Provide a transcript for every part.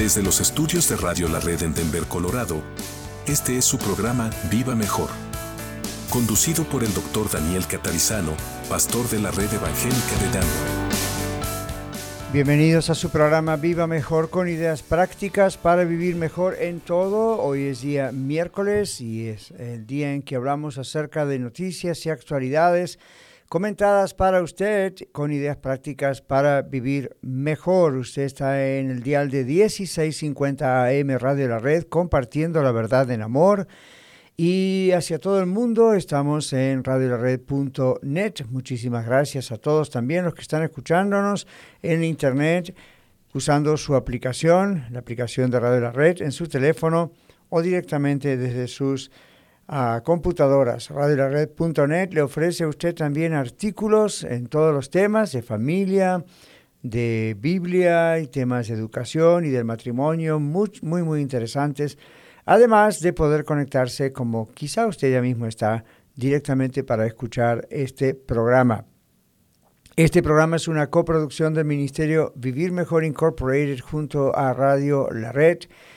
Desde los estudios de Radio La Red en Denver, Colorado, este es su programa Viva Mejor, conducido por el Dr. Daniel Catarizano, pastor de la Red Evangélica de Denver. Bienvenidos a su programa Viva Mejor, con ideas prácticas para vivir mejor en todo. Hoy es día miércoles y es el día en que hablamos acerca de noticias y actualidades comentadas para usted con ideas prácticas para vivir mejor. Usted está en el dial de 1650 AM Radio La Red, compartiendo la verdad en amor. Y hacia todo el mundo estamos en radiolared.net. Muchísimas gracias a todos también los que están escuchándonos en internet usando su aplicación, la aplicación de Radio La Red en su teléfono o directamente desde sus computadoras. Radiolared.net le ofrece a usted también artículos en todos los temas de familia, de Biblia y temas de educación y del matrimonio, muy interesantes. Además de poder conectarse, como quizá usted ya mismo está, directamente para escuchar este programa. Este programa es una coproducción del Ministerio Vivir Mejor Incorporated junto a Radio La Red.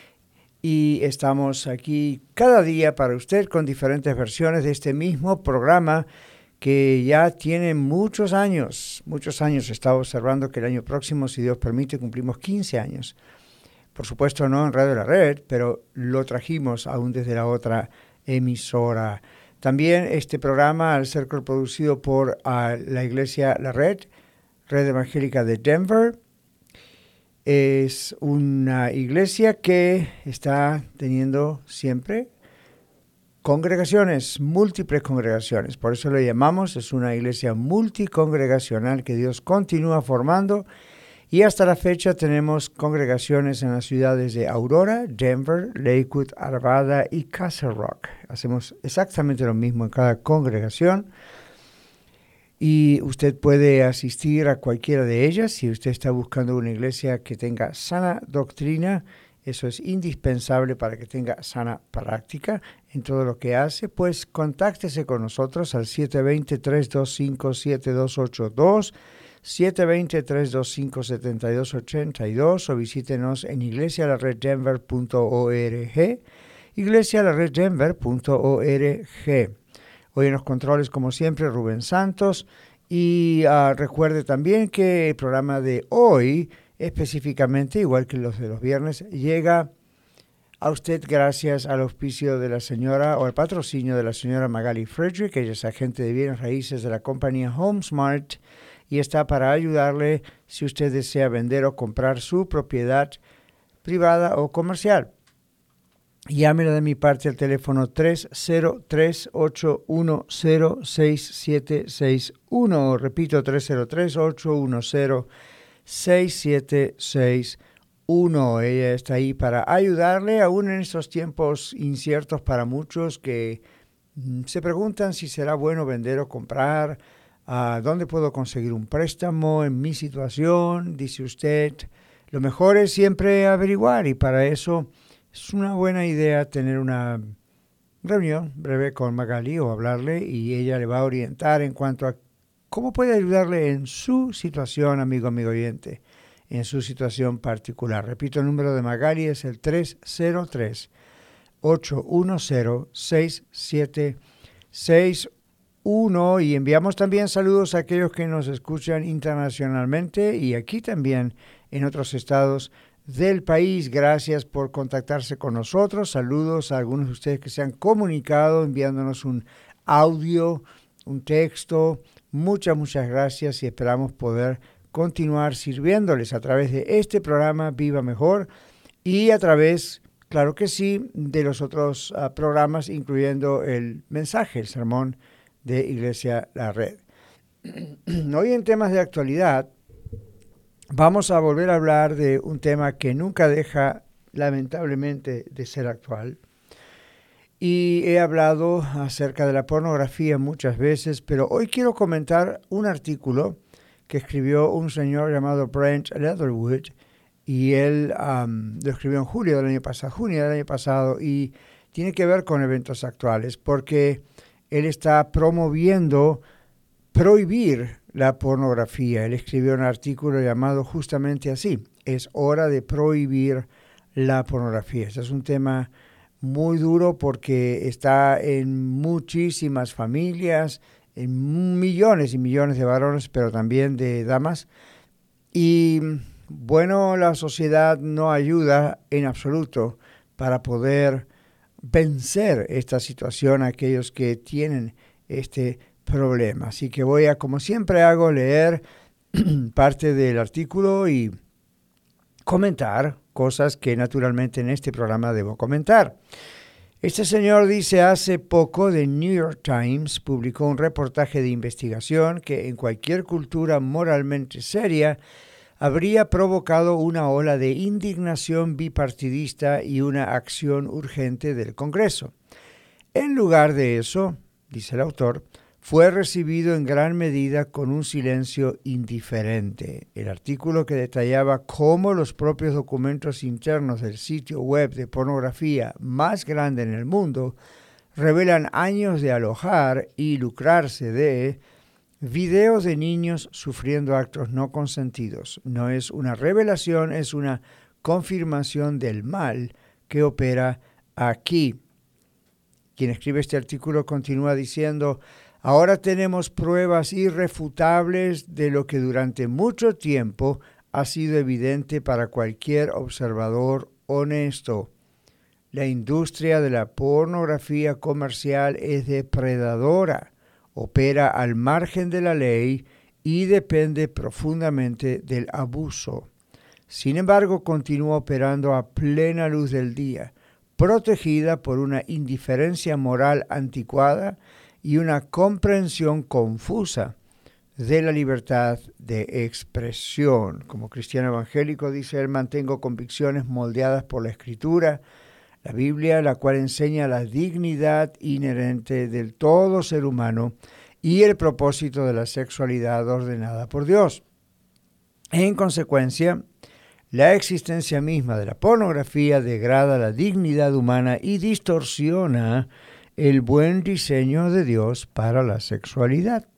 Y estamos aquí cada día para usted con diferentes versiones de este mismo programa que ya tiene muchos años. Estaba observando que el año próximo, si Dios permite, cumplimos 15 años. Por supuesto no en Radio La Red, pero lo trajimos aún desde la otra emisora. También este programa, al ser producido por la Iglesia La Red, Red Evangélica de Denver, es una iglesia que está teniendo siempre congregaciones, múltiples congregaciones. Por eso lo llamamos, es una iglesia multicongregacional que Dios continúa formando. Y hasta la fecha tenemos congregaciones en las ciudades de Aurora, Denver, Lakewood, Arvada y Castle Rock. Hacemos exactamente lo mismo en cada congregación. Y usted puede asistir a cualquiera de ellas. Si usted está buscando una iglesia que tenga sana doctrina, eso es indispensable para que tenga sana práctica en todo lo que hace, pues contáctese con nosotros al 720-325-7282, 720-325-7282 o visítenos en iglesialareddenver.org, iglesialareddenver.org. Hoy en los controles, como siempre, Rubén Santos. Y recuerde también que el programa de hoy, específicamente, igual que los de los viernes, llega a usted gracias al auspicio de la señora, o al patrocinio de la señora Magali Frederick. Ella es agente de bienes raíces de la compañía HomeSmart y está para ayudarle si usted desea vender o comprar su propiedad privada o comercial. Llámela de mi parte al teléfono 303-810-6761. Repito, 303-810-6761. Ella está ahí para ayudarle, aún en estos tiempos inciertos para muchos que se preguntan si será bueno vender o comprar. ¿Dónde puedo conseguir un préstamo en mi situación? Dice usted. Lo mejor es siempre averiguar y para eso es una buena idea tener una reunión breve con Magali o hablarle y ella le va a orientar en cuanto a cómo puede ayudarle en su situación, amigo oyente, en su situación particular. Repito, el número de Magali es el 303-810-6761 y enviamos también saludos a aquellos que nos escuchan internacionalmente y aquí también en otros estados del país. Gracias por contactarse con nosotros. Saludos a algunos de ustedes que se han comunicado enviándonos un audio, un texto. Muchas gracias y esperamos poder continuar sirviéndoles a través de este programa Viva Mejor y a través, claro que sí, de los otros programas, incluyendo el mensaje, el sermón de Iglesia La Red. Hoy en temas de actualidad vamos a volver a hablar de un tema que nunca deja, lamentablemente, de ser actual. Y he hablado acerca de la pornografía muchas veces, pero hoy quiero comentar un artículo que escribió un señor llamado Brent Leatherwood, y él lo escribió en junio del año pasado, y tiene que ver con eventos actuales, porque él está promoviendo prohibir la pornografía. Él escribió un artículo llamado justamente así: es hora de prohibir la pornografía. Este es un tema muy duro porque está en muchísimas familias, en millones y millones de varones, pero también de damas. Y bueno, la sociedad no ayuda en absoluto para poder vencer esta situación a aquellos que tienen este problema. Así que voy a, como siempre hago, leer parte del artículo y comentar cosas que naturalmente en este programa debo comentar. Este señor dice: hace poco The New York Times publicó un reportaje de investigación que en cualquier cultura moralmente seria habría provocado una ola de indignación bipartidista y una acción urgente del Congreso. En lugar de eso, dice el autor, fue recibido en gran medida con un silencio indiferente. El artículo que detallaba cómo los propios documentos internos del sitio web de pornografía más grande en el mundo revelan años de alojar y lucrarse de videos de niños sufriendo actos no consentidos. No es una revelación, es una confirmación del mal que opera aquí. Quien escribe este artículo continúa diciendo: ahora tenemos pruebas irrefutables de lo que durante mucho tiempo ha sido evidente para cualquier observador honesto. La industria de la pornografía comercial es depredadora, opera al margen de la ley y depende profundamente del abuso. Sin embargo, continúa operando a plena luz del día, protegida por una indiferencia moral anticuada y una comprensión confusa de la libertad de expresión. Como cristiano evangélico, dice él, mantengo convicciones moldeadas por la Escritura, la Biblia, la cual enseña la dignidad inherente del todo ser humano y el propósito de la sexualidad ordenada por Dios. En consecuencia, la existencia misma de la pornografía degrada la dignidad humana y distorsiona el buen diseño de Dios para la sexualidad.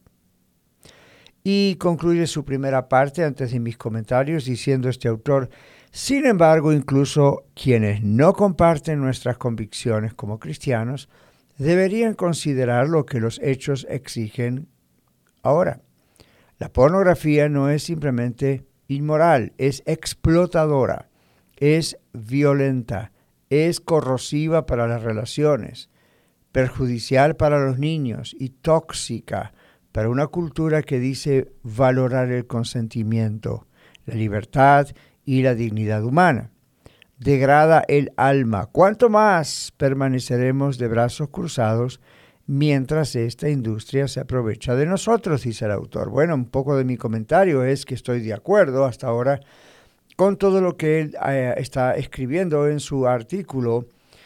Y concluye su primera parte antes de mis comentarios diciendo este autor: sin embargo, incluso quienes no comparten nuestras convicciones como cristianos deberían considerar lo que los hechos exigen ahora. La pornografía no es simplemente inmoral, es explotadora, es violenta, es corrosiva para las relaciones, perjudicial para los niños y tóxica para una cultura que dice valorar el consentimiento, la libertad y la dignidad humana. Degrada el alma. ¿Cuánto más permaneceremos de brazos cruzados mientras esta industria se aprovecha de nosotros?, dice el autor. Bueno, un poco de mi comentario es que estoy de acuerdo hasta ahora con todo lo que él está escribiendo en su artículo,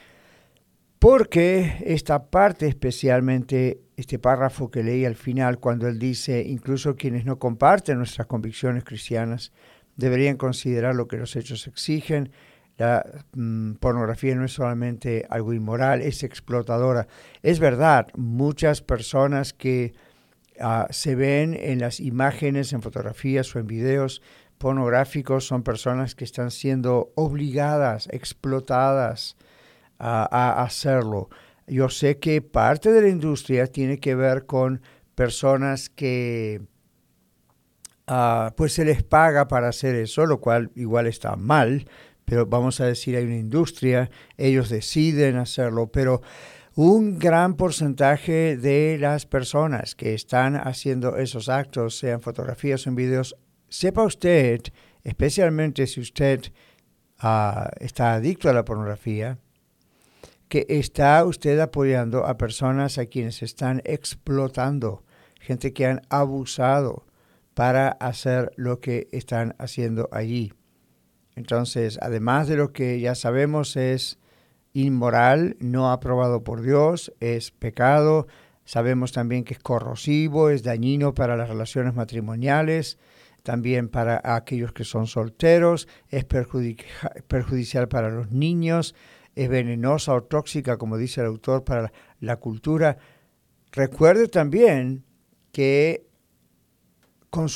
porque esta parte, especialmente este párrafo que leí al final, cuando él dice: incluso quienes no comparten nuestras convicciones cristianas deberían considerar lo que los hechos exigen. La pornografía no es solamente algo inmoral, es explotadora. Es verdad, muchas personas que se ven en las imágenes, en fotografías o en videos pornográficos son personas que están siendo obligadas, explotadas a hacerlo. Yo sé que parte de la industria tiene que ver con personas que pues se les paga para hacer eso, lo cual igual está mal, pero vamos a decir, hay una industria, ellos deciden hacerlo, pero un gran porcentaje de las personas que están haciendo esos actos, sean fotografías o en videos, sepa usted, especialmente si usted está adicto a la pornografía, que está usted apoyando a personas a quienes están explotando, gente que han abusado para hacer lo que están haciendo allí. Entonces, además de lo que ya sabemos es inmoral, no aprobado por Dios, es pecado, sabemos también que es corrosivo, es dañino para las relaciones matrimoniales, también para aquellos que son solteros, es perjudicial para los niños, es venenosa o tóxica, como dice el autor, para la cultura. Recuerde también que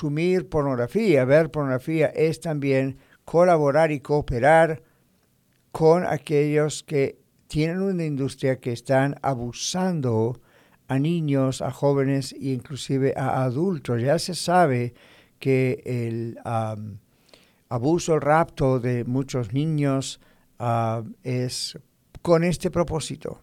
consumir pornografía, ver pornografía, es también colaborar y cooperar con aquellos que tienen una industria que están abusando a niños, a jóvenes e inclusive a adultos. Ya se sabe que el abuso, el rapto de muchos niños es con este propósito,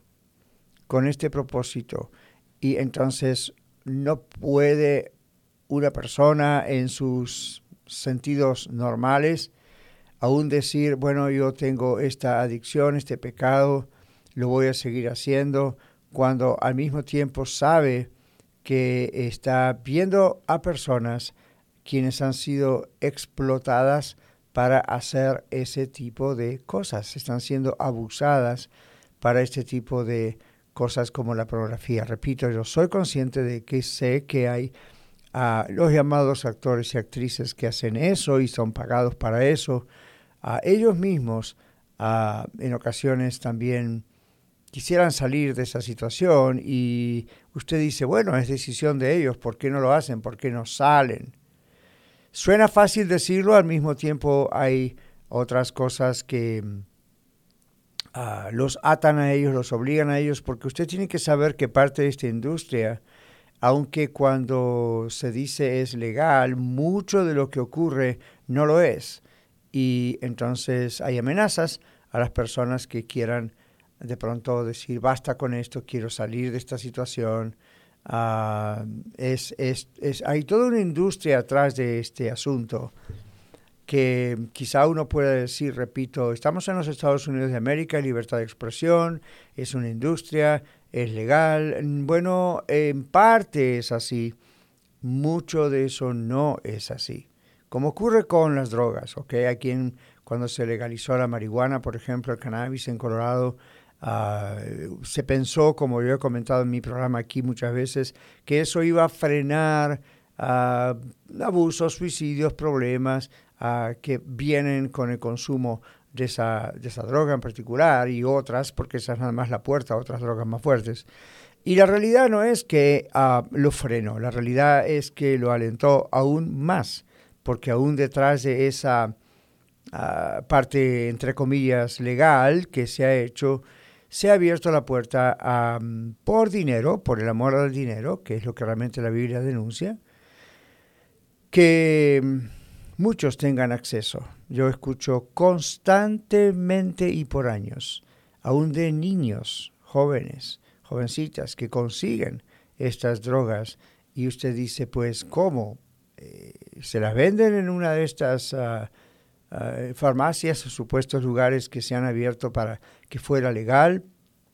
Y entonces no puede una persona en sus sentidos normales aún decir, bueno, yo tengo esta adicción, este pecado, lo voy a seguir haciendo, cuando al mismo tiempo sabe que está viendo a personas quienes han sido explotadas para hacer ese tipo de cosas, están siendo abusadas para este tipo de cosas como la pornografía. Repito, yo soy consciente de que sé que hay los llamados actores y actrices que hacen eso y son pagados para eso. Ellos mismos en ocasiones también quisieran salir de esa situación y usted dice, bueno, es decisión de ellos, ¿por qué no lo hacen? ¿Por qué no salen? Suena fácil decirlo, al mismo tiempo hay otras cosas que los atan a ellos, los obligan a ellos, porque usted tiene que saber que parte de esta industria, aunque cuando se dice es legal, mucho de lo que ocurre no lo es. Y entonces hay amenazas a las personas que quieran de pronto decir, basta con esto, quiero salir de esta situación. Hay toda una industria atrás de este asunto que quizá uno pueda decir, repito, estamos en los Estados Unidos de América, libertad de expresión, es una industria, es legal. Bueno, en parte es así, mucho de eso no es así. Como ocurre con las drogas, ¿ok? Aquí cuando se legalizó la marihuana, por ejemplo, el cannabis en Colorado, se pensó, como yo he comentado en mi programa aquí muchas veces, que eso iba a frenar abusos, suicidios, problemas que vienen con el consumo de esa droga en particular y otras, porque esa es nada más la puerta a otras drogas más fuertes. Y la realidad no es que lo frenó, la realidad es que lo alentó aún más, porque aún detrás de esa parte, entre comillas, legal que se ha hecho, se ha abierto la puerta por dinero, por el amor al dinero, que es lo que realmente la Biblia denuncia, que muchos tengan acceso. Yo escucho constantemente y por años, aún de niños, jóvenes, jovencitas que consiguen estas drogas y usted dice, pues, ¿cómo? ¿Se las venden en una de estas farmacias o supuestos lugares que se han abierto para que fuera legal?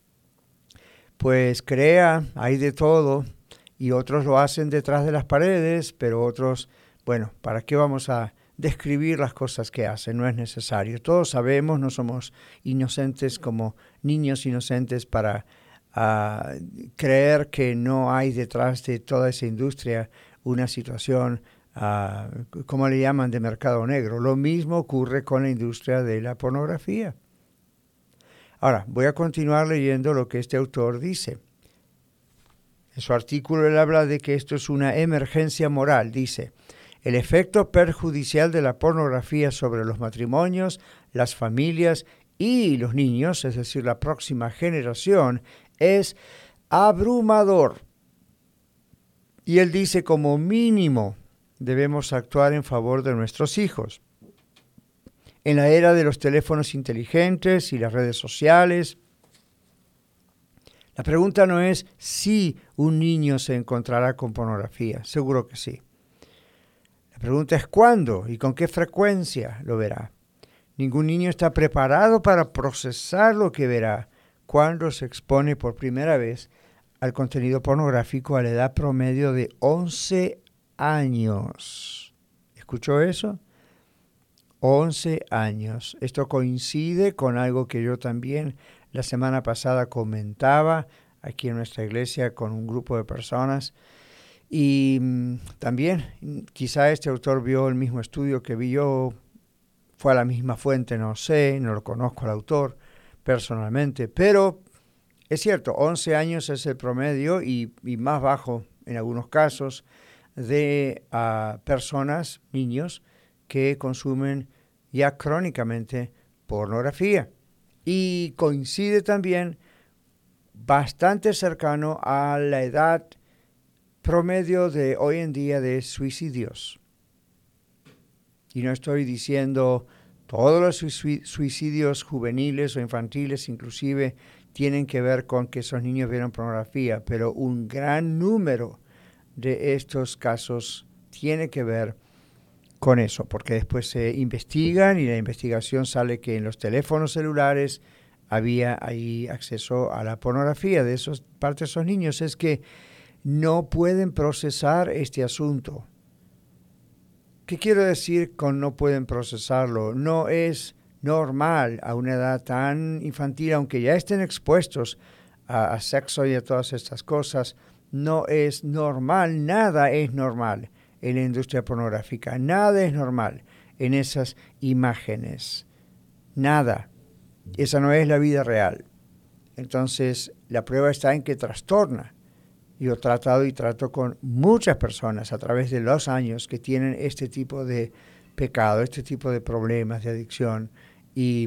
Pues crea, hay de todo y otros lo hacen detrás de las paredes, pero otros, bueno, ¿para qué vamos a describir las cosas que hacen? No es necesario. Todos sabemos, no somos inocentes como niños inocentes para creer que no hay detrás de toda esa industria una situación, como le llaman, de mercado negro. Lo mismo ocurre con la industria de la pornografía. Ahora, voy a continuar leyendo lo que este autor dice. En su artículo él habla de que esto es una emergencia moral. Dice, el efecto perjudicial de la pornografía sobre los matrimonios, las familias y los niños, es decir, la próxima generación, es abrumador. Y él dice, como mínimo, debemos actuar en favor de nuestros hijos. En la era de los teléfonos inteligentes y las redes sociales, la pregunta no es si un niño se encontrará con pornografía, seguro que sí. La pregunta es cuándo y con qué frecuencia lo verá. Ningún niño está preparado para procesar lo que verá cuando se expone por primera vez al contenido pornográfico a la edad promedio de 11 años. ¿Escuchó eso? 11 años. Esto coincide con algo que yo también la semana pasada comentaba aquí en nuestra iglesia con un grupo de personas. Y también quizá este autor vio el mismo estudio que vi yo, fue a la misma fuente, no sé, no lo conozco al autor personalmente, pero es cierto, 11 años es el promedio y más bajo en algunos casos de personas, niños, que consumen ya crónicamente pornografía. y coincide también bastante cercano a la edad promedio de hoy en día de suicidios. Y no estoy diciendo todos los suicidios juveniles o infantiles inclusive tienen que ver con que esos niños vieron pornografía, pero un gran número de estos casos tiene que ver con eso, porque después se investigan y la investigación sale que en los teléfonos celulares había ahí acceso a la pornografía de parte de esos niños. Es que no pueden procesar este asunto. ¿Qué quiero decir con no pueden procesarlo? No es normal a una edad tan infantil, aunque ya estén expuestos a sexo y a todas estas cosas, no es normal, nada es normal en la industria pornográfica, nada es normal en esas imágenes, nada. Esa no es la vida real. Entonces, la prueba está en que trastorna. Yo he tratado y trato con muchas personas a través de los años que tienen este tipo de pecado, este tipo de problemas de adicción, y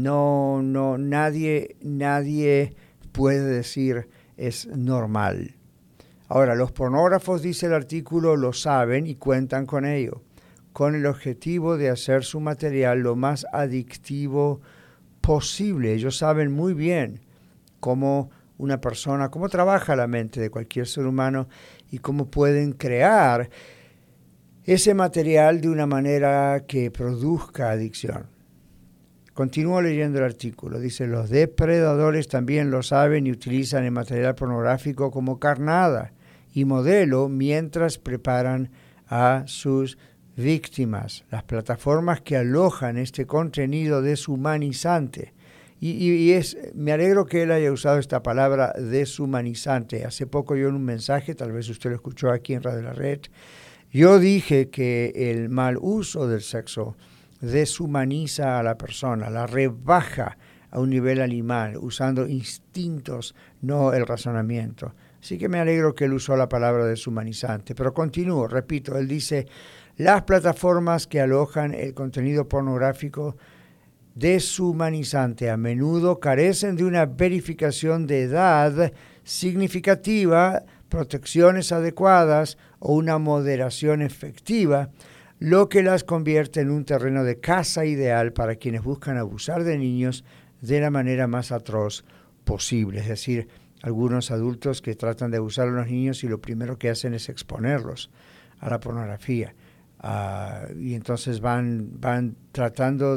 nadie puede decir es normal. Ahora, los pornógrafos, dice el artículo, lo saben y cuentan con ello, con el objetivo de hacer su material lo más adictivo posible. Ellos saben muy bien cómo trabaja la mente de cualquier ser humano y cómo pueden crear ese material de una manera que produzca adicción. Continúo leyendo el artículo. Dice, los depredadores también lo saben y utilizan el material pornográfico como carnada y modelo mientras preparan a sus víctimas. Las plataformas que alojan este contenido deshumanizante. Me alegro que él haya usado esta palabra deshumanizante. Hace poco yo en un mensaje, tal vez usted lo escuchó aquí en Radio La Red, yo dije que el mal uso del sexo deshumaniza a la persona, la rebaja a un nivel animal, usando instintos, no el razonamiento. Así que me alegro que él usó la palabra deshumanizante. Pero continúo, repito, él dice, las plataformas que alojan el contenido pornográfico deshumanizante a menudo carecen de una verificación de edad significativa, protecciones adecuadas o una moderación efectiva, lo que las convierte en un terreno de caza ideal para quienes buscan abusar de niños de la manera más atroz posible. Es decir, algunos adultos que tratan de abusar a los niños y lo primero que hacen es exponerlos a la pornografía. Y entonces van tratando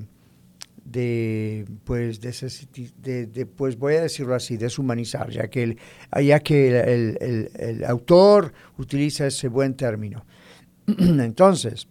pues voy a decirlo así, deshumanizar, ya que el autor utiliza ese buen término. Entonces,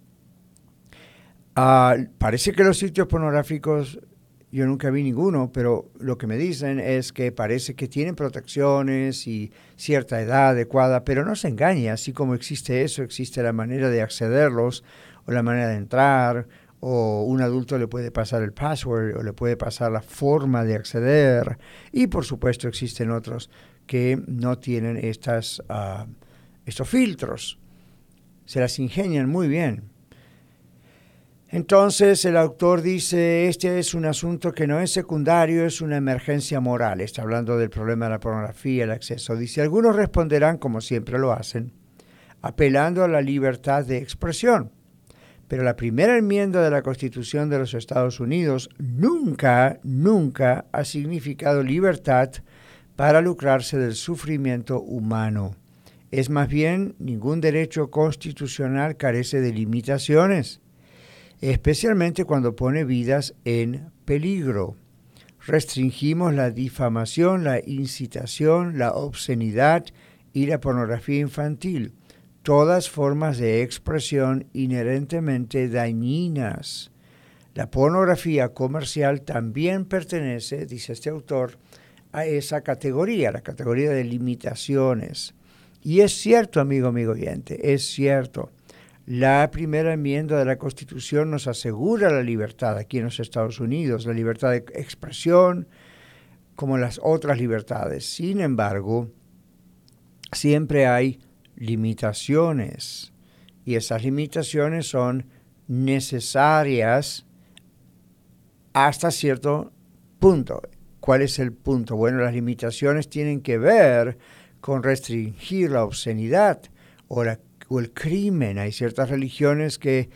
parece que los sitios pornográficos, yo nunca vi ninguno, pero lo que me dicen es que parece que tienen protecciones y cierta edad adecuada, pero no se engañe, así como existe eso, existe la manera de accederlos o la manera de entrar, o un adulto le puede pasar el password o le puede pasar la forma de acceder, y por supuesto existen otros que no tienen estos filtros, se las ingenian muy bien. Entonces el autor dice, este es un asunto que no es secundario, es una emergencia moral. Está hablando del problema de la pornografía, el acceso. Dice, algunos responderán, como siempre lo hacen, apelando a la libertad de expresión. Pero la primera enmienda de la Constitución de los Estados Unidos nunca ha significado libertad para lucrarse del sufrimiento humano. Es más bien, ningún derecho constitucional carece de limitaciones, especialmente cuando pone vidas en peligro. Restringimos la difamación, la incitación, la obscenidad y la pornografía infantil, todas formas de expresión inherentemente dañinas. La pornografía comercial también pertenece, dice este autor, a esa categoría, la categoría de limitaciones. Y es cierto, amigo oyente, es cierto. La primera enmienda de la Constitución nos asegura la libertad aquí en los Estados Unidos, la libertad de expresión, como las otras libertades. Sin embargo, siempre hay limitaciones, y esas limitaciones son necesarias hasta cierto Punto. ¿Cuál es el punto? Bueno, las limitaciones tienen que ver con restringir la obscenidad o el crimen. Hay ciertas religiones que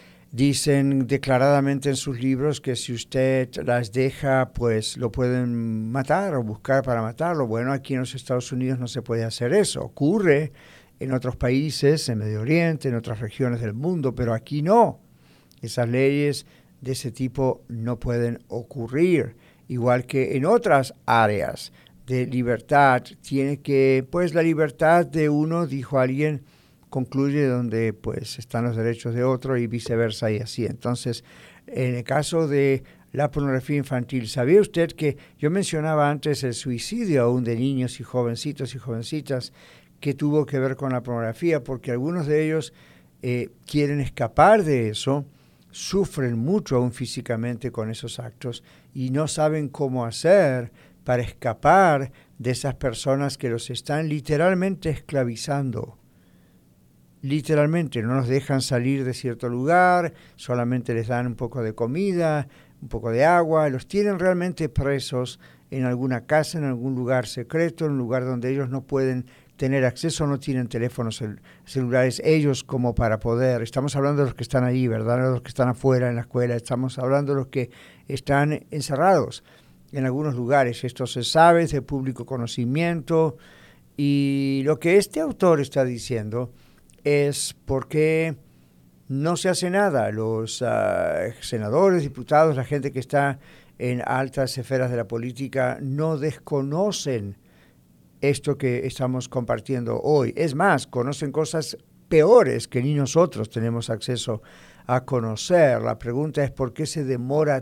dicen declaradamente en sus libros que si usted las deja, pues lo pueden matar o buscar para matarlo. Bueno, aquí en los Estados Unidos no se puede hacer eso. Ocurre en otros países, en Medio Oriente, en otras regiones del mundo, pero aquí no. Esas leyes de ese tipo no pueden ocurrir. Igual que en otras áreas de libertad, tiene que, pues la libertad de uno, dijo alguien, concluye donde pues están los derechos de otro y viceversa y así. Entonces, en el caso de la pornografía infantil, ¿sabía usted que yo mencionaba antes el suicidio aún de niños y jovencitos y jovencitas que tuvo que ver con la pornografía? Porque algunos de ellos quieren escapar de eso, sufren mucho aún físicamente con esos actos y no saben cómo hacer para escapar de esas personas que los están literalmente esclavizando. Literalmente, no los dejan salir de cierto lugar, solamente les dan un poco de comida, un poco de agua, los tienen realmente presos en alguna casa, en algún lugar secreto, en un lugar donde ellos no pueden tener acceso, no tienen teléfonos celulares ellos como para poder. Estamos hablando de los que están ahí, ¿verdad? No de los que están afuera en la escuela, estamos hablando de los que están encerrados en algunos lugares. Esto se sabe, es de público conocimiento, y lo que este autor está diciendo es por qué no se hace nada. Los senadores, diputados, la gente que está en altas esferas de la política no desconocen esto que estamos compartiendo hoy. Es más, conocen cosas peores que ni nosotros tenemos acceso a conocer. La pregunta es por qué se demora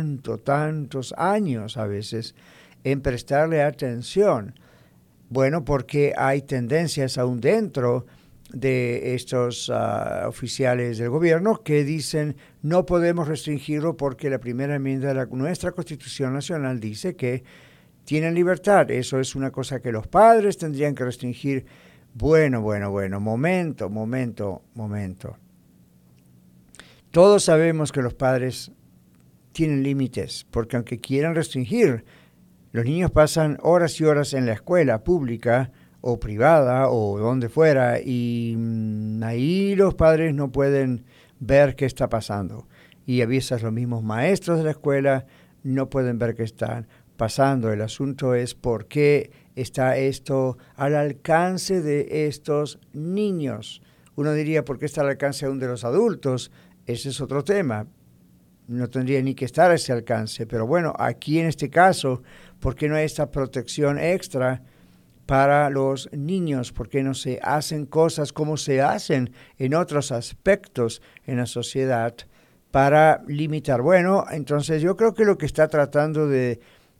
tantos años a veces en prestarle atención. Bueno, porque hay tendencias aún dentro de estos oficiales del gobierno que dicen no podemos restringirlo porque la primera enmienda de nuestra Constitución Nacional dice que tienen libertad. Eso es una cosa que los padres tendrían que restringir. Bueno, momento. Todos sabemos que los padres tienen límites, porque aunque quieran restringir, los niños pasan horas y horas en la escuela pública o privada o donde fuera, y ahí los padres no pueden ver qué está pasando. Y a veces los mismos maestros de la escuela no pueden ver qué están pasando. El asunto es por qué está esto al alcance de estos niños. Uno diría, ¿por qué está al alcance aún de los adultos? Ese es otro tema. No tendría ni que estar a ese alcance. Pero bueno, aquí en este caso, ¿por qué no hay esta protección extra para los niños? ¿Por qué no se hacen cosas como se hacen en otros aspectos en la sociedad para limitar? Bueno, entonces yo creo que lo que está tratando de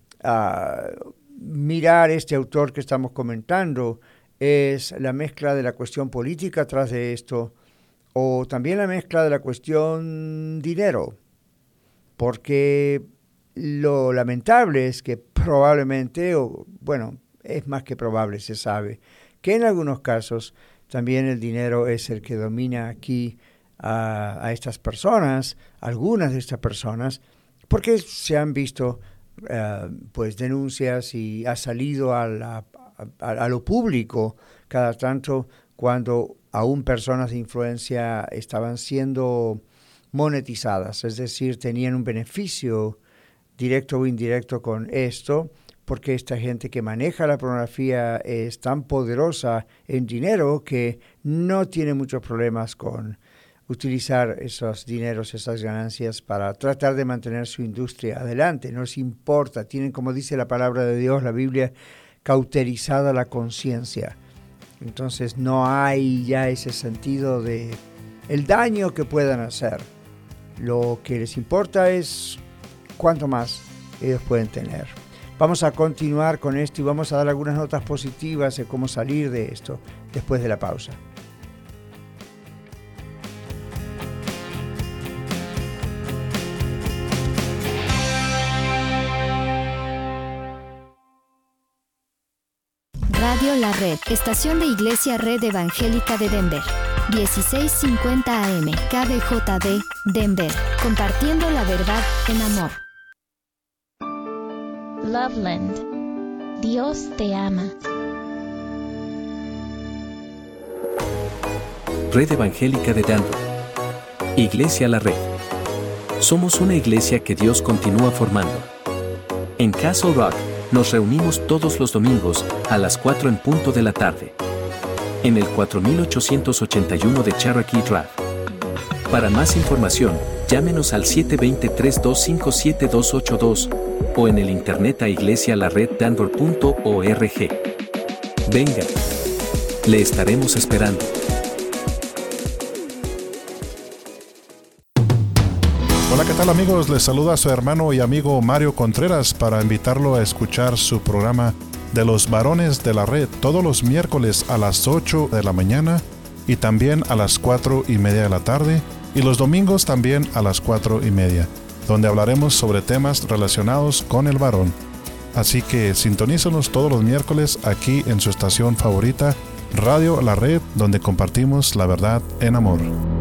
mirar este autor que estamos comentando es la mezcla de la cuestión política atrás de esto, o también la mezcla de la cuestión dinero, porque lo lamentable es que probablemente, o bueno, es más que probable, se sabe, que en algunos casos también el dinero es el que domina aquí a estas personas, algunas de estas personas, porque se han visto pues denuncias y ha salido a lo público cada tanto cuando aún personas de influencia estaban siendo monetizadas, es decir, tenían un beneficio directo o indirecto con esto, porque esta gente que maneja la pornografía es tan poderosa en dinero que no tiene muchos problemas con utilizar esos dineros, esas ganancias para tratar de mantener su industria adelante. No les importa, tienen, como dice la palabra de Dios, la Biblia, cauterizada la conciencia. Entonces no hay ya ese sentido de el daño que puedan hacer. Lo que les importa es cuánto más ellos pueden tener. Vamos a continuar con esto y vamos a dar algunas notas positivas de cómo salir de esto después de la pausa. Radio La Red, estación de Iglesia Red Evangélica de Denver. 1650 AM, KBJD, Denver. Compartiendo la verdad en amor. Loveland. Dios te ama. Red Evangélica de Denver. Iglesia La Red. Somos una iglesia que Dios continúa formando. En Castle Rock, nos reunimos todos los domingos a las 4 en punto de la tarde. En el 4881 de Cherokee Drive. Para más información, llámenos al 720-325-7282 o en el internet a iglesialareddenver.org. Venga, le estaremos esperando. Hola, ¿qué tal amigos? Les saluda su hermano y amigo Mario Contreras para invitarlo a escuchar su programa de los varones de la red todos los miércoles a las 8 de la mañana y también a las 4:30 de la tarde y los domingos también a las 4:30, donde hablaremos sobre temas relacionados con el varón. Así que sintonícenos todos los miércoles aquí en su estación favorita, Radio La Red, donde compartimos la verdad en amor.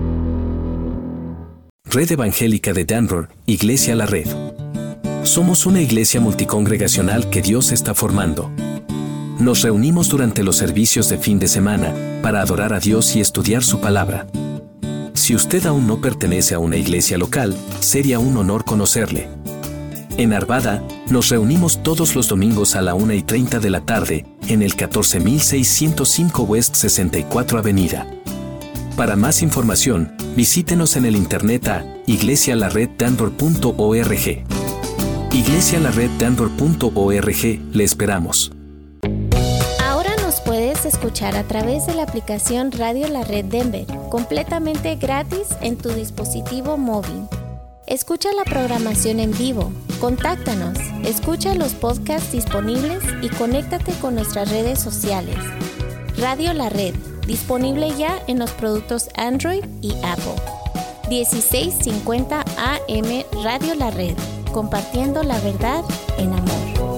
Red Evangélica de Denver, Iglesia La Red. Somos una iglesia multicongregacional que Dios está formando. Nos reunimos durante los servicios de fin de semana para adorar a Dios y estudiar su palabra. Si usted aún no pertenece a una iglesia local, sería un honor conocerle. En Arvada, nos reunimos todos los domingos a la 1:30 de la tarde en el 14605 West 64 Avenida. Para más información, visítenos en el internet a iglesialareddenver.org. iglesialareddenver.org, le esperamos. Ahora nos puedes escuchar a través de la aplicación Radio La Red Denver, completamente gratis en tu dispositivo móvil. Escucha la programación en vivo, contáctanos, escucha los podcasts disponibles y conéctate con nuestras redes sociales. Radio La Red, disponible ya en los productos Android y Apple. 1650 AM Radio La Red, compartiendo la verdad en amor.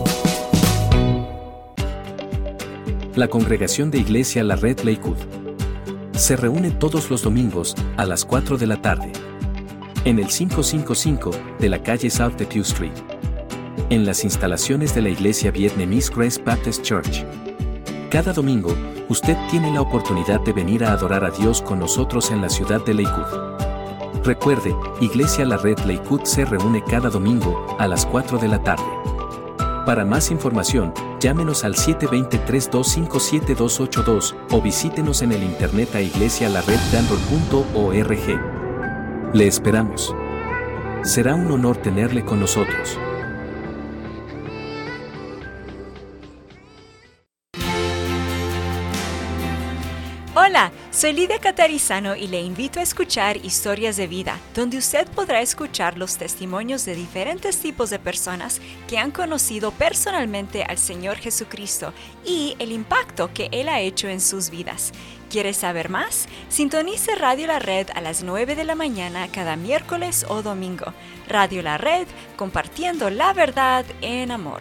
La congregación de Iglesia La Red Lakewood se reúne todos los domingos a las 4 de la tarde en el 555 de la calle South de Pew Street, en las instalaciones de la iglesia Vietnamese Grace Baptist Church. Cada domingo, usted tiene la oportunidad de venir a adorar a Dios con nosotros en la ciudad de Lakewood. Recuerde, Iglesia La Red Lakewood se reúne cada domingo a las 4 de la tarde. Para más información, llámenos al 720-325-7282 o visítenos en el internet a iglesialareddenver.org. Le esperamos. Será un honor tenerle con nosotros. Hola, soy Lidia Catarizano y le invito a escuchar Historias de Vida, donde usted podrá escuchar los testimonios de diferentes tipos de personas que han conocido personalmente al Señor Jesucristo y el impacto que Él ha hecho en sus vidas. ¿Quiere saber más? Sintonice Radio La Red a las 9 de la mañana cada miércoles o domingo. Radio La Red, compartiendo la verdad en amor.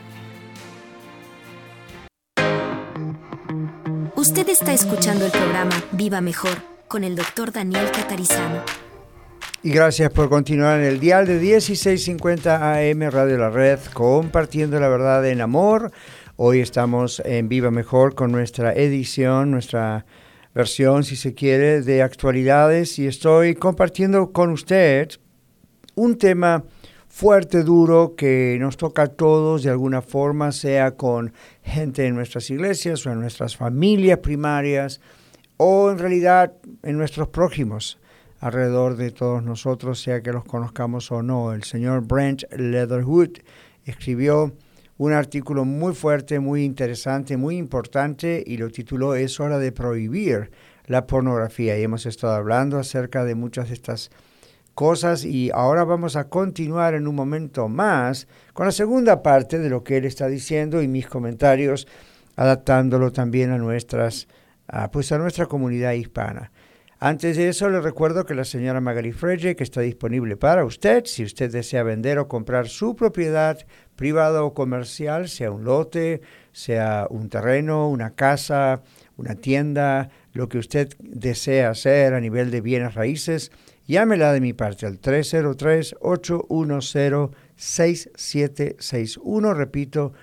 Usted está escuchando el programa Viva Mejor con el Dr. Daniel Catarizano. Y gracias por continuar en el dial de 1650 AM Radio La Red, compartiendo la verdad en amor. Hoy estamos en Viva Mejor con nuestra edición, nuestra versión, si se quiere, de actualidades. Y estoy compartiendo con usted un tema fuerte, duro, que nos toca a todos de alguna forma, sea con gente en nuestras iglesias o en nuestras familias primarias o en realidad en nuestros prójimos alrededor de todos nosotros, sea que los conozcamos o no. El señor Brent Leatherwood escribió un artículo muy fuerte, muy interesante, muy importante y lo tituló "Es hora de prohibir la pornografía", y hemos estado hablando acerca de muchas de estas cosas y ahora vamos a continuar en un momento más con la segunda parte de lo que él está diciendo y mis comentarios, adaptándolo también a nuestra comunidad hispana. Antes de eso, le recuerdo que la señora Magali Frederick está disponible para usted si usted desea vender o comprar su propiedad privada o comercial, sea un lote, sea un terreno, una casa, una tienda, lo que usted desea hacer a nivel de bienes raíces. Llámela de mi parte al 303-810-5500. 303-810-6761. Repito,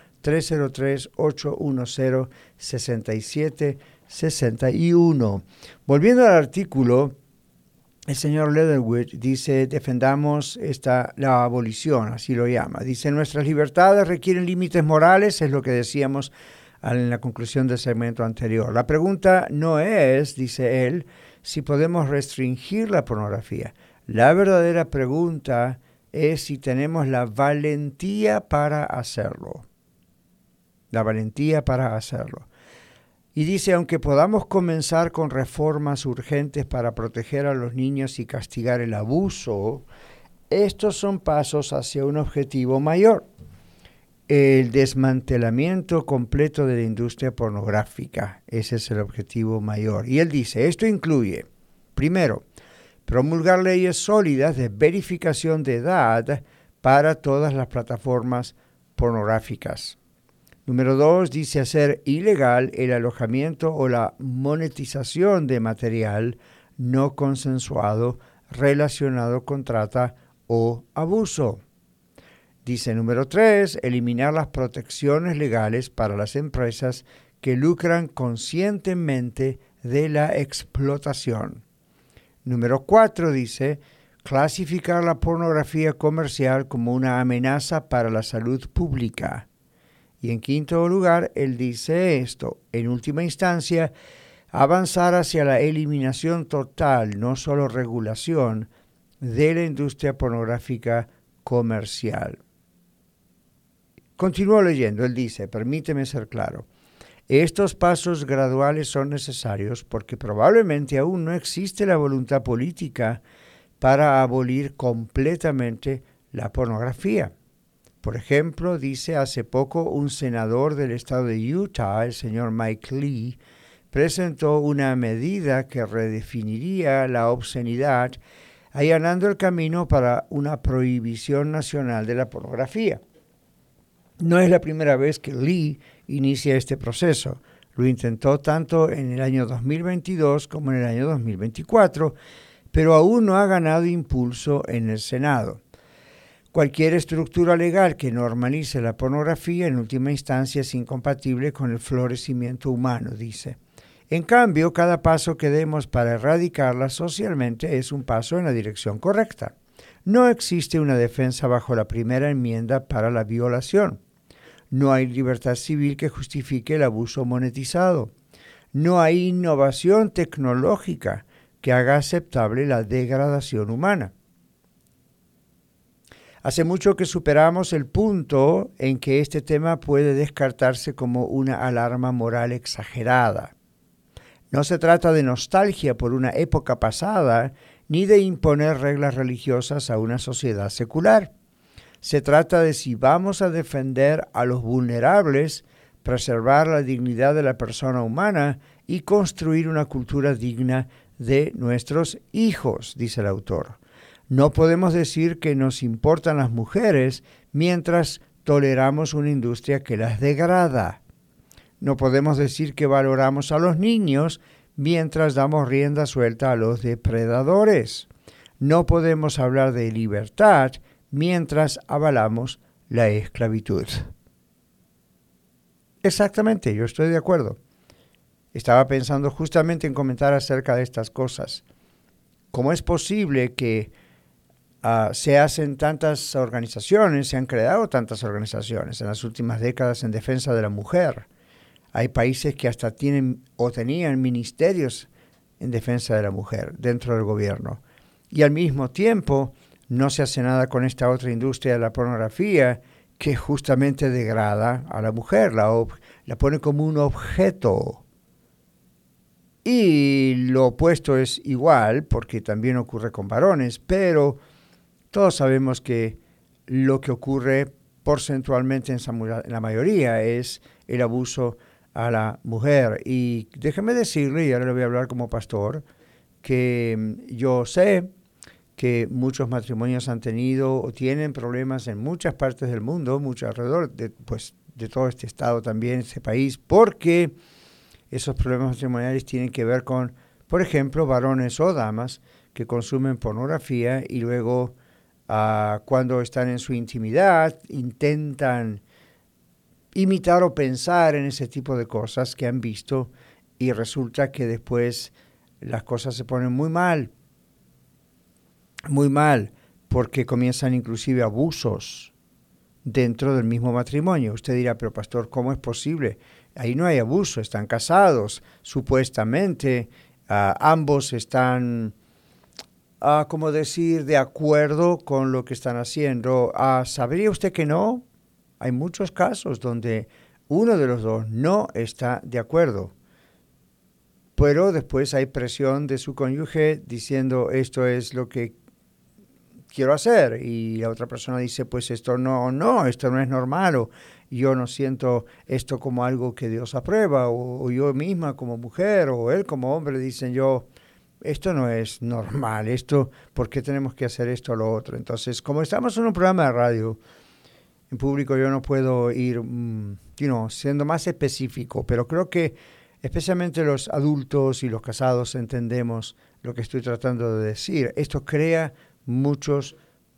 303-810-6761. Volviendo al artículo, el señor Leatherwood dice, defendamos la abolición, así lo llama. Dice, nuestras libertades requieren límites morales, es lo que decíamos en la conclusión del segmento anterior. La pregunta no es, dice él, si podemos restringir la pornografía. La verdadera pregunta es si tenemos la valentía para hacerlo. La valentía para hacerlo. Y dice, aunque podamos comenzar con reformas urgentes para proteger a los niños y castigar el abuso, estos son pasos hacia un objetivo mayor, el desmantelamiento completo de la industria pornográfica. Ese es el objetivo mayor. Y él dice, esto incluye, primero, promulgar leyes sólidas de verificación de edad para todas las plataformas pornográficas. Número 2, dice hacer ilegal el alojamiento o la monetización de material no consensuado relacionado con trata o abuso. Dice número 3, eliminar las protecciones legales para las empresas que lucran conscientemente de la explotación. Número 4, dice, clasificar la pornografía comercial como una amenaza para la salud pública. Y en quinto lugar, él dice esto, en última instancia, avanzar hacia la eliminación total, no solo regulación, de la industria pornográfica comercial. Continúo leyendo, él dice, permíteme ser claro, estos pasos graduales son necesarios porque probablemente aún no existe la voluntad política para abolir completamente la pornografía. Por ejemplo, dice hace poco un senador del estado de Utah, el señor Mike Lee, presentó una medida que redefiniría la obscenidad, allanando el camino para una prohibición nacional de la pornografía. No es la primera vez que Lee inicia este proceso. Lo intentó tanto en el año 2022 como en el año 2024, pero aún no ha ganado impulso en el Senado. Cualquier estructura legal que normalice la pornografía en última instancia es incompatible con el florecimiento humano, dice. En cambio, cada paso que demos para erradicarla socialmente es un paso en la dirección correcta. No existe una defensa bajo la primera enmienda para la violación. No hay libertad civil que justifique el abuso monetizado. No hay innovación tecnológica que haga aceptable la degradación humana. Hace mucho que superamos el punto en que este tema puede descartarse como una alarma moral exagerada. No se trata de nostalgia por una época pasada, ni de imponer reglas religiosas a una sociedad secular. Se trata de si vamos a defender a los vulnerables, preservar la dignidad de la persona humana y construir una cultura digna de nuestros hijos, dice el autor. No podemos decir que nos importan las mujeres mientras toleramos una industria que las degrada. No podemos decir que valoramos a los niños mientras damos rienda suelta a los depredadores. No podemos hablar de libertad mientras avalamos la esclavitud. Exactamente, yo estoy de acuerdo. Estaba pensando justamente en comentar acerca de estas cosas. ¿Cómo es posible que se hacen tantas organizaciones, se han creado tantas organizaciones en las últimas décadas en defensa de la mujer? Hay países que hasta tienen o tenían ministerios en defensa de la mujer dentro del gobierno. Y al mismo tiempo no se hace nada con esta otra industria de la pornografía que justamente degrada a la mujer, la pone como un objeto. Y lo opuesto es igual, porque también ocurre con varones, pero todos sabemos que lo que ocurre porcentualmente en la mayoría es el abuso a la mujer. Y déjeme decirle, y ahora le voy a hablar como pastor, que yo sé que muchos matrimonios han tenido o tienen problemas en muchas partes del mundo, mucho alrededor de todo este estado también, este país, porque esos problemas matrimoniales tienen que ver con, por ejemplo, varones o damas que consumen pornografía y luego Cuando están en su intimidad, intentan imitar o pensar en ese tipo de cosas que han visto y resulta que después las cosas se ponen muy mal, porque comienzan inclusive abusos dentro del mismo matrimonio. Usted dirá, pero pastor, ¿cómo es posible? Ahí no hay abuso, están casados, supuestamente ambos están, como decir, de acuerdo con lo que están haciendo. ¿Sabría usted que no? Hay muchos casos donde uno de los dos no está de acuerdo, pero después hay presión de su cónyuge diciendo esto es lo que quiero hacer y la otra persona dice pues esto no es normal o yo no siento esto como algo que Dios aprueba o yo misma como mujer o él como hombre dicen esto no es normal, ¿por qué tenemos que hacer esto o lo otro? Entonces, como estamos en un programa de radio, en público yo no puedo ir, siendo más específico, pero creo que especialmente los adultos y los casados entendemos lo que estoy tratando de decir. Esto crea muchos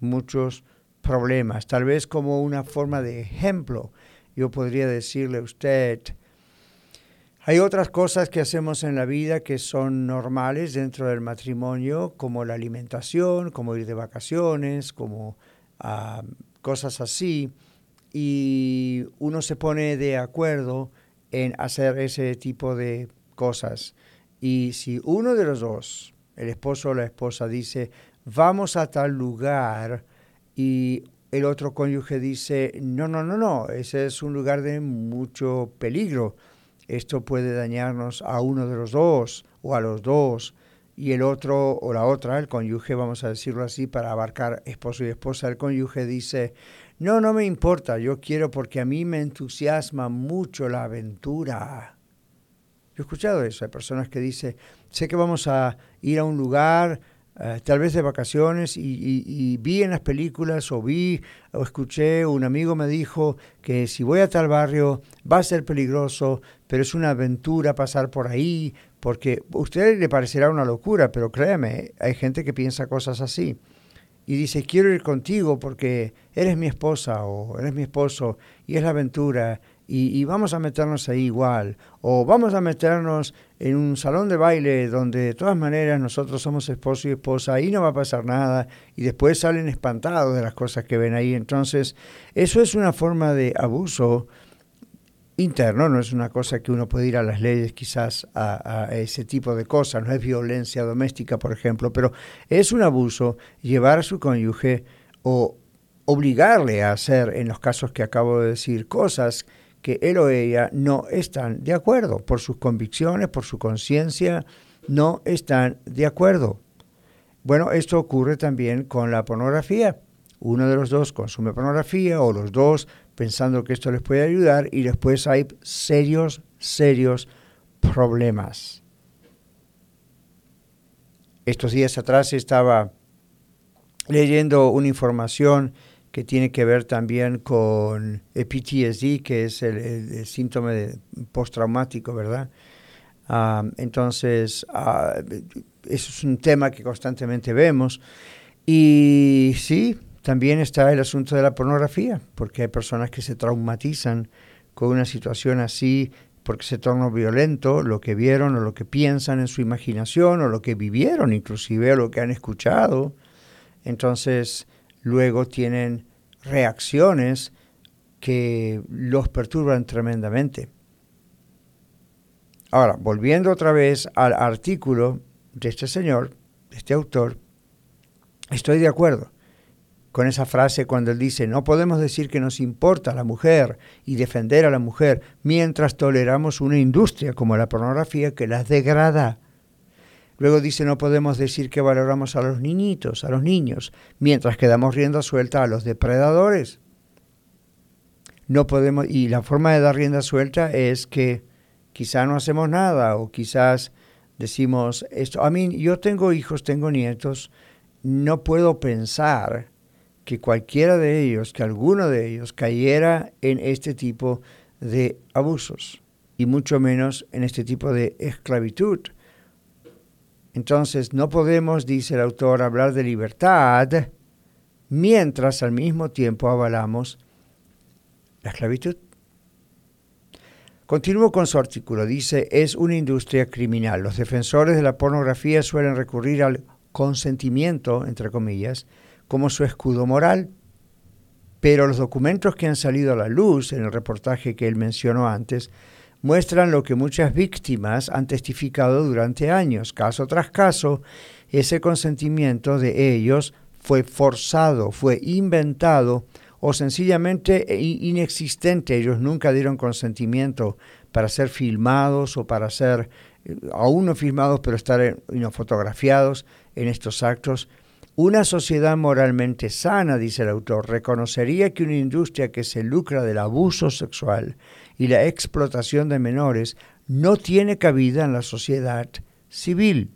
problemas. Tal vez como una forma de ejemplo, yo podría decirle a usted, hay otras cosas que hacemos en la vida que son normales dentro del matrimonio, como la alimentación, como ir de vacaciones, como cosas así, y uno se pone de acuerdo en hacer ese tipo de cosas. Y si uno de los dos, el esposo o la esposa, dice, vamos a tal lugar, y el otro cónyuge dice, no, ese es un lugar de mucho peligro, esto puede dañarnos a uno de los dos o a los dos, y el otro o la otra, el cónyuge, vamos a decirlo así, para abarcar esposo y esposa, el cónyuge dice, no me importa, yo quiero porque a mí me entusiasma mucho la aventura. Yo he escuchado eso, hay personas que dicen, sé que vamos a ir a un lugar, tal vez de vacaciones, y vi en las películas o escuché, un amigo me dijo que si voy a tal barrio va a ser peligroso, pero es una aventura pasar por ahí, porque a usted le parecerá una locura, pero créame, hay gente que piensa cosas así. Y dice, quiero ir contigo porque eres mi esposa o eres mi esposo y es la aventura y vamos a meternos ahí igual. O vamos a meternos en un salón de baile donde de todas maneras nosotros somos esposo y esposa, ahí no va a pasar nada y después salen espantados de las cosas que ven ahí. Entonces, eso es una forma de abuso interno, no es una cosa que uno puede ir a las leyes quizás a ese tipo de cosas, no es violencia doméstica, por ejemplo, pero es un abuso llevar a su cónyuge o obligarle a hacer, en los casos que acabo de decir, cosas que él o ella no están de acuerdo, por sus convicciones, por su conciencia, no están de acuerdo. Bueno, esto ocurre también con la pornografía. Uno de los dos consume pornografía o los dos pensando que esto les puede ayudar y después hay serios problemas. Estos días atrás estaba leyendo una información que tiene que ver también con el PTSD, que es el síntoma postraumático, ¿verdad? Entonces, eso es un tema que constantemente vemos. Y sí, también está el asunto de la pornografía, porque hay personas que se traumatizan con una situación así porque se torna violento lo que vieron o lo que piensan en su imaginación o lo que vivieron inclusive o lo que han escuchado. Entonces, luego tienen reacciones que los perturban tremendamente. Ahora, volviendo otra vez al artículo de este señor, de este autor, estoy de acuerdo con esa frase cuando él dice, no podemos decir que nos importa la mujer y defender a la mujer mientras toleramos una industria como la pornografía que las degrada. Luego dice, no podemos decir que valoramos a los niñitos, a los niños, mientras que damos rienda suelta a los depredadores. No podemos, y la forma de dar rienda suelta es que quizá no hacemos nada o quizás decimos esto. A mí, yo tengo hijos, tengo nietos, no puedo pensar que cualquiera de ellos, que alguno de ellos cayera en este tipo de abusos y mucho menos en este tipo de esclavitud. Entonces no podemos, dice el autor, hablar de libertad mientras al mismo tiempo avalamos la esclavitud. Continúo con su artículo. Dice, es una industria criminal. Los defensores de la pornografía suelen recurrir al consentimiento, entre comillas, como su escudo moral. Pero los documentos que han salido a la luz en el reportaje que él mencionó antes muestran lo que muchas víctimas han testificado durante años. Caso tras caso, ese consentimiento de ellos fue forzado, fue inventado o sencillamente inexistente. Ellos nunca dieron consentimiento para ser filmados o para ser, aún no filmados, pero estar fotografiados en estos actos. Una sociedad moralmente sana, dice el autor, reconocería que una industria que se lucra del abuso sexual y la explotación de menores no tiene cabida en la sociedad civil.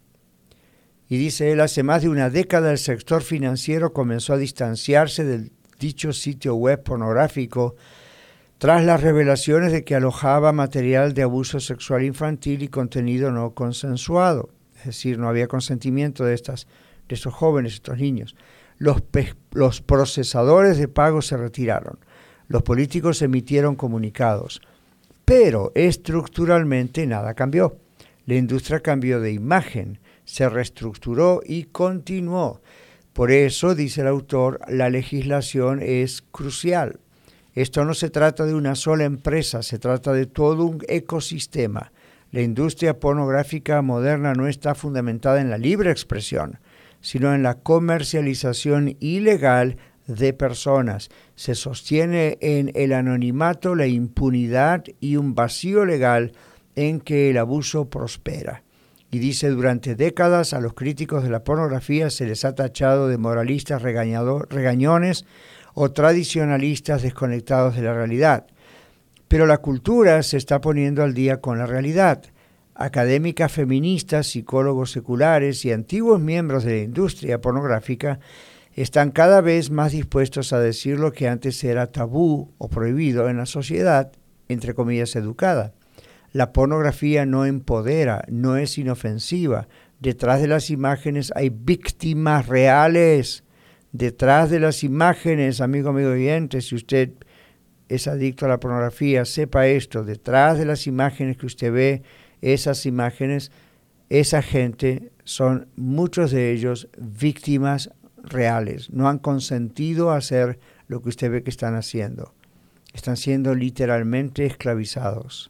Y dice él, hace más de una década el sector financiero comenzó a distanciarse del dicho sitio web pornográfico tras las revelaciones de que alojaba material de abuso sexual infantil y contenido no consensuado. Es decir, no había consentimiento de estos jóvenes, estos niños. Los procesadores de pago se retiraron. Los políticos emitieron comunicados. Pero estructuralmente nada cambió. La industria cambió de imagen, se reestructuró y continuó. Por eso, dice el autor, la legislación es crucial. Esto no se trata de una sola empresa, se trata de todo un ecosistema. La industria pornográfica moderna no está fundamentada en la libre expresión, sino en la comercialización ilegal de personas. Se sostiene en el anonimato, la impunidad y un vacío legal en que el abuso prospera. Y dice, durante décadas a los críticos de la pornografía se les ha tachado de moralistas regañones o tradicionalistas desconectados de la realidad. Pero la cultura se está poniendo al día con la realidad. Académicas feministas, psicólogos seculares y antiguos miembros de la industria pornográfica están cada vez más dispuestos a decir lo que antes era tabú o prohibido en la sociedad, entre comillas, educada. La pornografía no empodera, no es inofensiva. Detrás de las imágenes hay víctimas reales. Detrás de las imágenes, amigo oyente, si usted es adicto a la pornografía, sepa esto. Detrás de las imágenes que usted ve, esas imágenes, esa gente son, muchos de ellos, víctimas reales. No han consentido a hacer lo que usted ve que están haciendo. Están siendo literalmente esclavizados.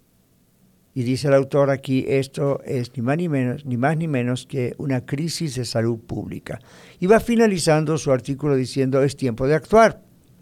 Y dice el autor aquí, esto es ni más ni menos que una crisis de salud pública. Y va finalizando su artículo diciendo, es tiempo de actuar.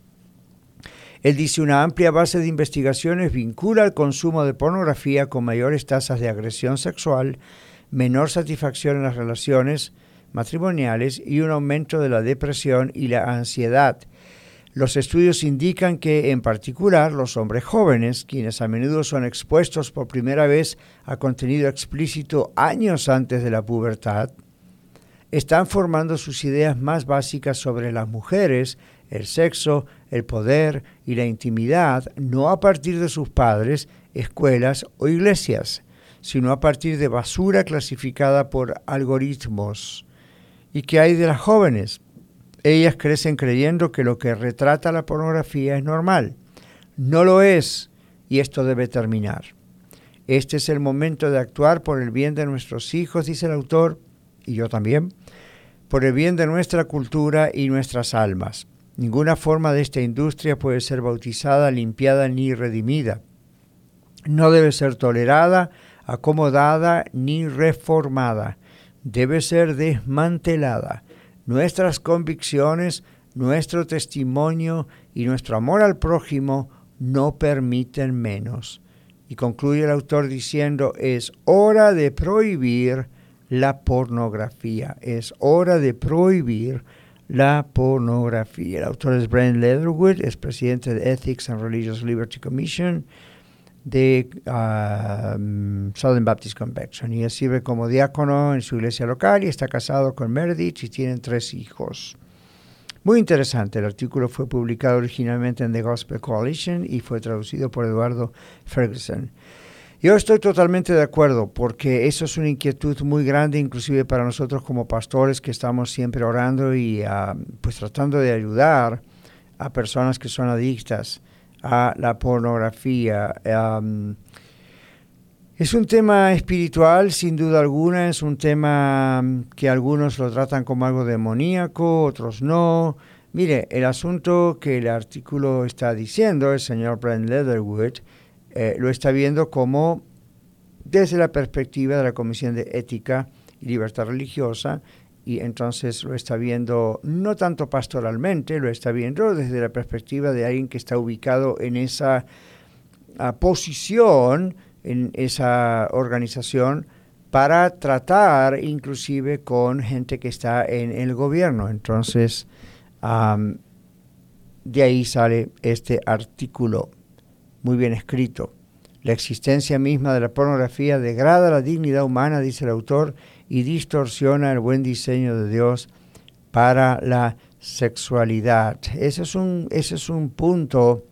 Él dice, una amplia base de investigaciones vincula el consumo de pornografía con mayores tasas de agresión sexual, menor satisfacción en las relaciones matrimoniales y un aumento de la depresión y la ansiedad. Los estudios indican que, en particular, los hombres jóvenes, quienes a menudo son expuestos por primera vez a contenido explícito años antes de la pubertad, están formando sus ideas más básicas sobre las mujeres, el sexo, el poder y la intimidad, no a partir de sus padres, escuelas o iglesias, sino a partir de basura clasificada por algoritmos. ¿Y qué hay de las jóvenes? Ellas crecen creyendo que lo que retrata la pornografía es normal. No lo es, y esto debe terminar. Este es el momento de actuar por el bien de nuestros hijos, dice el autor, y yo también, por el bien de nuestra cultura y nuestras almas. Ninguna forma de esta industria puede ser bautizada, limpiada ni redimida. No debe ser tolerada, acomodada ni reformada. Debe ser desmantelada. Nuestras convicciones, nuestro testimonio y nuestro amor al prójimo no permiten menos. Y concluye el autor diciendo, es hora de prohibir la pornografía. Es hora de prohibir la pornografía. El autor es Brian Leatherwood, es presidente de Ethics and Religious Liberty Commission de Southern Baptist Convention, y él sirve como diácono en su iglesia local y está casado con Meredith y tienen 3 hijos. Muy interesante, el artículo fue publicado originalmente en The Gospel Coalition y fue traducido por Eduardo Ferguson. Yo estoy totalmente de acuerdo, porque eso es una inquietud muy grande, inclusive para nosotros como pastores que estamos siempre orando y pues tratando de ayudar a personas que son adictas a la pornografía. Es un tema espiritual, sin duda alguna, es un tema que algunos lo tratan como algo demoníaco, otros no. Mire, el asunto que el artículo está diciendo, el señor Brent Leatherwood, lo está viendo como desde la perspectiva de la Comisión de Ética y Libertad Religiosa, y entonces lo está viendo no tanto pastoralmente, lo está viendo desde la perspectiva de alguien que está ubicado en esa posición, en esa organización, para tratar inclusive con gente que está en el gobierno. Entonces, de ahí sale este artículo, muy bien escrito. La existencia misma de la pornografía degrada la dignidad humana, dice el autor, y distorsiona el buen diseño de Dios para la sexualidad. Ese es un punto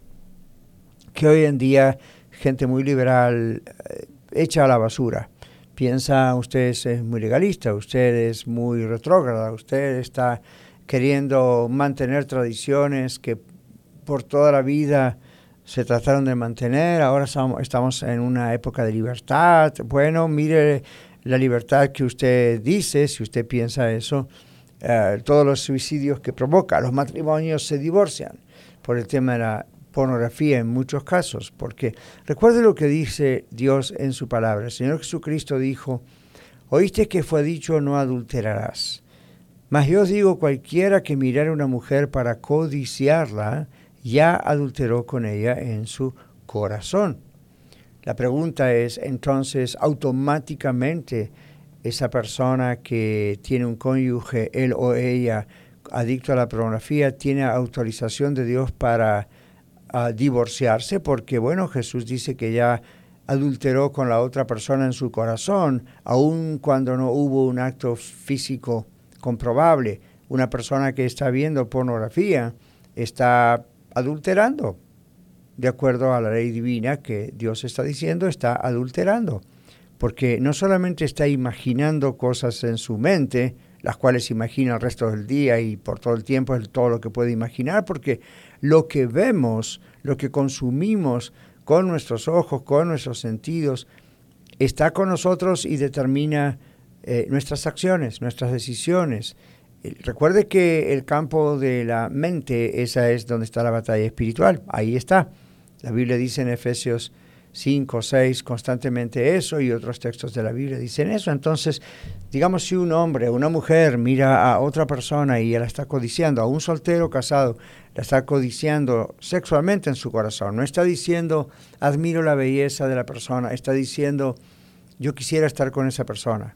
que hoy en día gente muy liberal echa a la basura. Piensa, usted es muy legalista, usted es muy retrógrada, usted está queriendo mantener tradiciones que por toda la vida se trataron de mantener. Ahora estamos en una época de libertad. Bueno, mire la libertad que usted dice, si usted piensa eso, todos los suicidios que provoca, los matrimonios se divorcian por el tema de la pornografía en muchos casos, porque recuerde lo que dice Dios en su palabra. El Señor Jesucristo dijo: oíste que fue dicho, no adulterarás. Mas yo os digo, cualquiera que mirare a una mujer para codiciarla, ya adulteró con ella en su corazón. La pregunta es, entonces, automáticamente esa persona que tiene un cónyuge, él o ella, adicto a la pornografía, tiene autorización de Dios para divorciarse, porque, bueno, Jesús dice que ya adulteró con la otra persona en su corazón, aun cuando no hubo un acto físico comprobable. Una persona que está viendo pornografía está adulterando, de acuerdo a la ley divina que Dios está diciendo, está adulterando, porque no solamente está imaginando cosas en su mente, las cuales imagina el resto del día y por todo el tiempo es todo lo que puede imaginar, porque lo que vemos, lo que consumimos con nuestros ojos, con nuestros sentidos, está con nosotros y determina nuestras acciones, nuestras decisiones. Recuerde que el campo de la mente, esa es donde está la batalla espiritual, ahí está. La Biblia dice en Efesios 5, 6 constantemente eso, y otros textos de la Biblia dicen eso. Entonces, digamos, si un hombre o una mujer mira a otra persona y la está codiciando, a un soltero casado, la está codiciando sexualmente en su corazón, no está diciendo admiro la belleza de la persona, está diciendo yo quisiera estar con esa persona.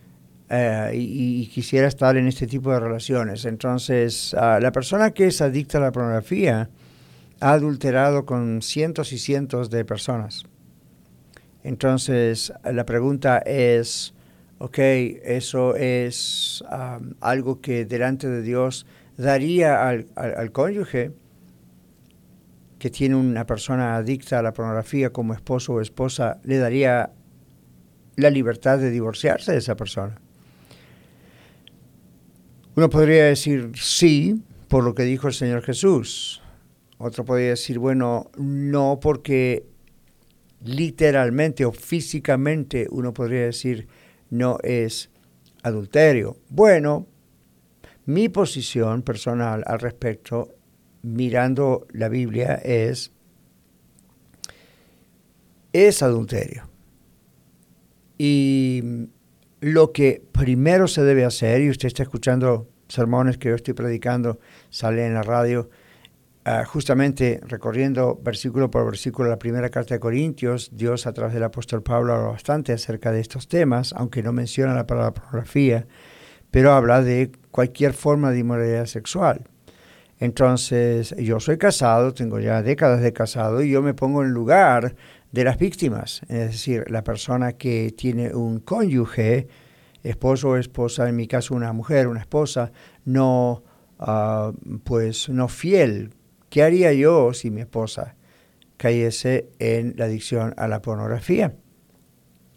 Y quisiera estar en este tipo de relaciones. Entonces, la persona que es adicta a la pornografía ha adulterado con cientos y cientos de personas. Entonces, la pregunta es, eso es algo que delante de Dios daría al cónyuge que tiene una persona adicta a la pornografía como esposo o esposa, le daría la libertad de divorciarse de esa persona. Uno podría decir sí, por lo que dijo el Señor Jesús. Otro podría decir, bueno, no, porque literalmente o físicamente uno podría decir no es adulterio. Bueno, mi posición personal al respecto, mirando la Biblia, es adulterio. Y lo que primero se debe hacer, y usted está escuchando sermones que yo estoy predicando, sale en la radio, justamente recorriendo versículo por versículo la primera carta de Corintios. Dios a través del apóstol Pablo habla bastante acerca de estos temas, aunque no menciona la palabra pornografía, pero habla de cualquier forma de inmoralidad sexual. Entonces, yo soy casado, tengo ya décadas de casado, y yo me pongo en lugar de las víctimas, es decir, la persona que tiene un cónyuge, esposo o esposa, en mi caso una mujer, una esposa, no fiel. ¿Qué haría yo si mi esposa cayese en la adicción a la pornografía?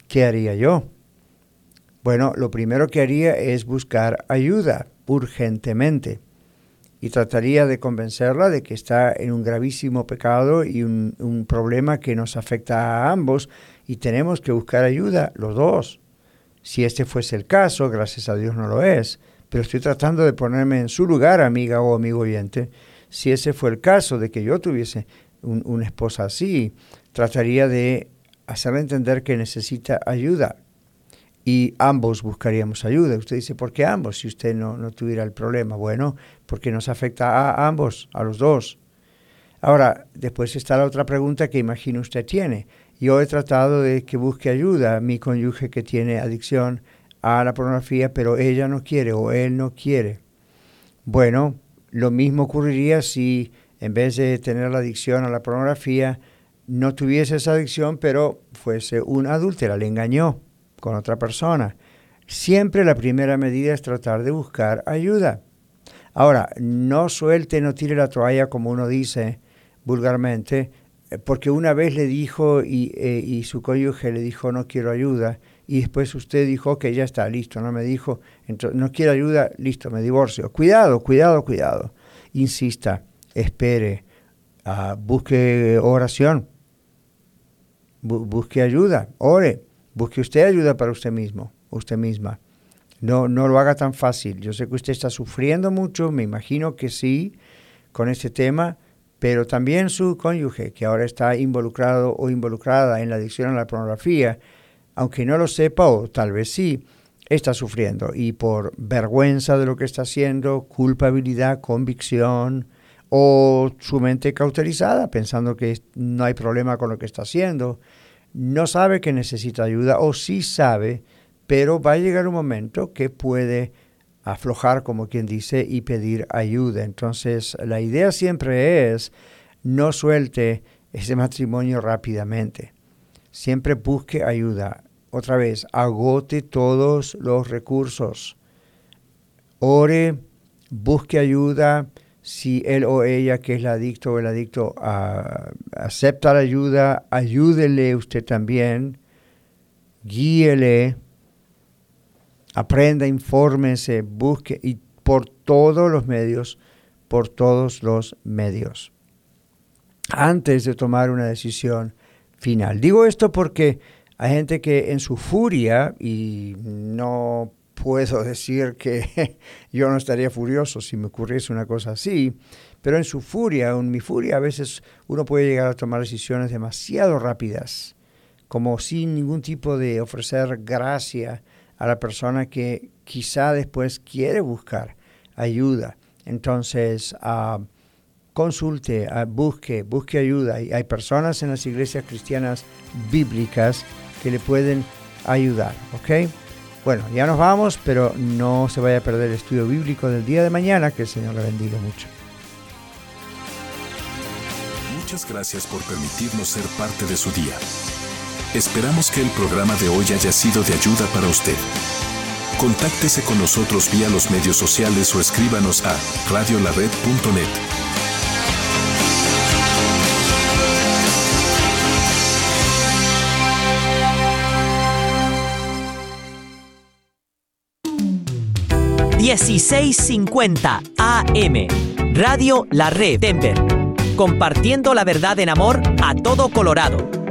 ¿qué haría yo? Bueno, lo primero que haría es buscar ayuda urgentemente y trataría de convencerla de que está en un gravísimo pecado y un problema que nos afecta a ambos y tenemos que buscar ayuda los dos. Si este fuese el caso, gracias a Dios no lo es, pero estoy tratando de ponerme en su lugar, amiga o amigo oyente. Si ese fue el caso de que yo tuviese una esposa así, trataría de hacerle entender que necesita ayuda y ambos buscaríamos ayuda. Usted dice, ¿por qué ambos? Si usted no tuviera el problema. Bueno, porque nos afecta a ambos, a los dos. Ahora, después está la otra pregunta que imagino usted tiene. Yo he tratado de que busque ayuda a mi cónyuge que tiene adicción a la pornografía, pero ella no quiere o él no quiere. Bueno, lo mismo ocurriría si en vez de tener la adicción a la pornografía, no tuviese esa adicción, pero fuese una adúltera, le engañó con otra persona. Siempre la primera medida es tratar de buscar ayuda. Ahora, no suelte, no tire la toalla como uno dice vulgarmente, porque una vez le dijo y su cónyuge le dijo no quiero ayuda y después usted dijo ok, ya está, listo, no me dijo, entonces, no quiero ayuda, listo, me divorcio. Cuidado. Insista, espere, busque oración, busque ayuda, ore, busque usted ayuda para usted mismo, usted misma. No lo haga tan fácil. Yo sé que usted está sufriendo mucho, me imagino que sí, con este tema, pero también su cónyuge, que ahora está involucrado o involucrada en la adicción a la pornografía, aunque no lo sepa o tal vez sí, está sufriendo. Y por vergüenza de lo que está haciendo, culpabilidad, convicción, o su mente cauterizada, pensando que no hay problema con lo que está haciendo, no sabe que necesita ayuda, o sí sabe, pero va a llegar un momento que puede aflojar, como quien dice, y pedir ayuda. Entonces, la idea siempre es, no suelte ese matrimonio rápidamente. Siempre busque ayuda. Otra vez, agote todos los recursos. Ore, busque ayuda. Si él o ella, que es el adicto, acepta la ayuda, ayúdele usted también. Guíele. Aprenda, infórmese, busque y por todos los medios, antes de tomar una decisión final. Digo esto porque hay gente que en su furia, y no puedo decir que yo no estaría furioso si me ocurriese una cosa así, pero en su furia, en mi furia, a veces uno puede llegar a tomar decisiones demasiado rápidas, como sin ningún tipo de ofrecer gracia a la persona que quizá después quiere buscar ayuda. Entonces, consulte, busque ayuda. Y hay personas en las iglesias cristianas bíblicas que le pueden ayudar, ¿ok? Bueno, ya nos vamos, pero no se vaya a perder el estudio bíblico del día de mañana, que el Señor le bendiga mucho. Muchas gracias por permitirnos ser parte de su día. Esperamos que el programa de hoy haya sido de ayuda para usted. Contáctese con nosotros vía los medios sociales o escríbanos a radiolared.net. ...1650 AM... Radio La Red Denver... ...compartiendo la verdad en amor a todo Colorado...